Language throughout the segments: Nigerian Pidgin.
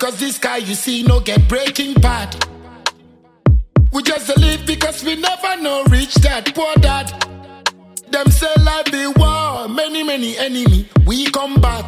because this guy you see no get breaking bad. We just live because we never know reach that poor dad. Them say life be war, many enemy we combat.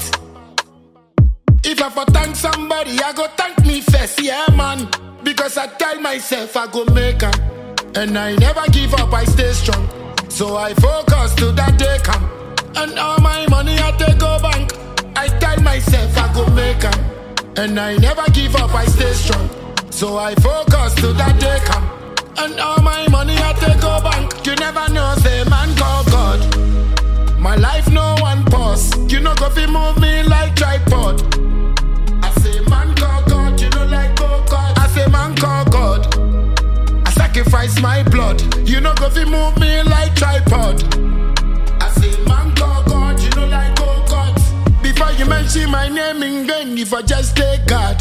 If I for thank somebody, I go thank me first, yeah man. Because I tell myself I go make am, and I never give up, I stay strong. So I focus till that day come, and all my money I take go bank. I tell myself I go make am, and I never give up, I stay strong. So I focus till that day come, and all my money I take go bank. You never know, say man call God. My life no one pause. You know go fi move me like tripod. I say man call God, you know like go God. I say man call God. I sacrifice my blood. You know go fi move me like tripod. I say man call God, you know like go God. Before you mention my name in vain, if I just take God.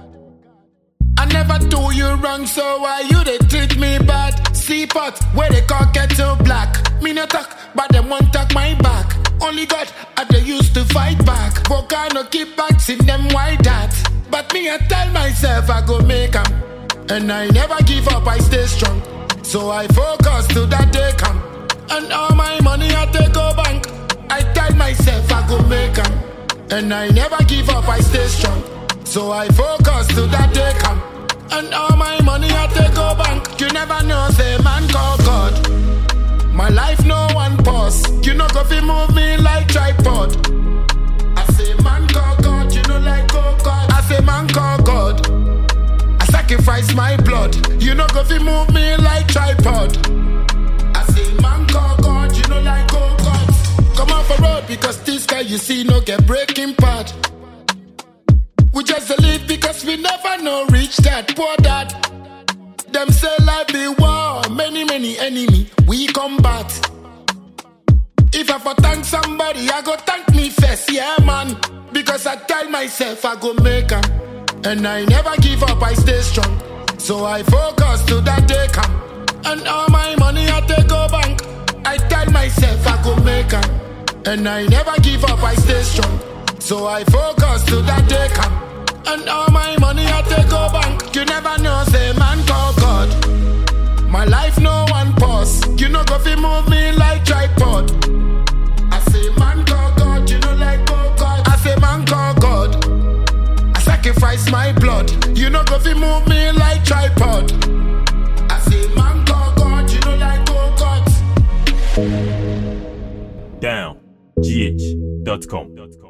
I never do you wrong, so why you they treat me bad? See pot, where they call kettle black. Me no talk, but them won't talk my back. Only God, I they used to fight back. Volcano keep back, in them why that. But me I tell myself I go make 'em, and I never give up, I stay strong. So I focus till that day come, and all my money I take go bank. I tell myself I go make 'em, and I never give up, I stay strong. So I focus till that day come, and all my money I take go bank. You never know, say man call God. My life no one pause. You know go fi move me like tripod. I say man call God, you know like go God. I say man call God. I sacrifice my blood. You know go fi move me like tripod. I say man call God, you know like go God. Come off a road because this guy you see no get breaking part. We just live because we never know reach that poor dad. Them say life be war, many enemy we combat. If I for thank somebody, I go thank me first, yeah man. Because I tell myself I go make 'em, and I never give up, I stay strong. So I focus till that day come, and all my money I take go bank. I tell myself I go make 'em, and I never give up, I stay strong. So I focus till that day come, and all my money I take go bank. You never know, say man call God. My life no one pause. You know go fi move me like tripod. I say man call God, you know like go God. I say man call God. I sacrifice my blood. You know go fi move me like tripod. I say man call God, you know like go God. Downgh.com